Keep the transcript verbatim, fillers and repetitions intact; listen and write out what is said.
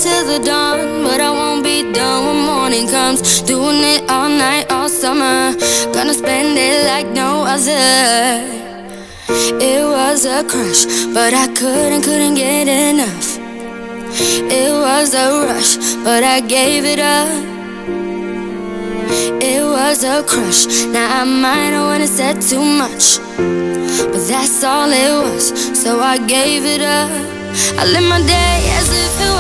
till the dawn, but I won't be done when morning comes. Doing it all night, all summer, gonna spend it like no other. It was a crush, but I couldn't, couldn't get enough. It was a rush, but I gave it up. It was a crush, now I might have wanna said too much, but that's all it was, so I gave it up. I live my day as if it was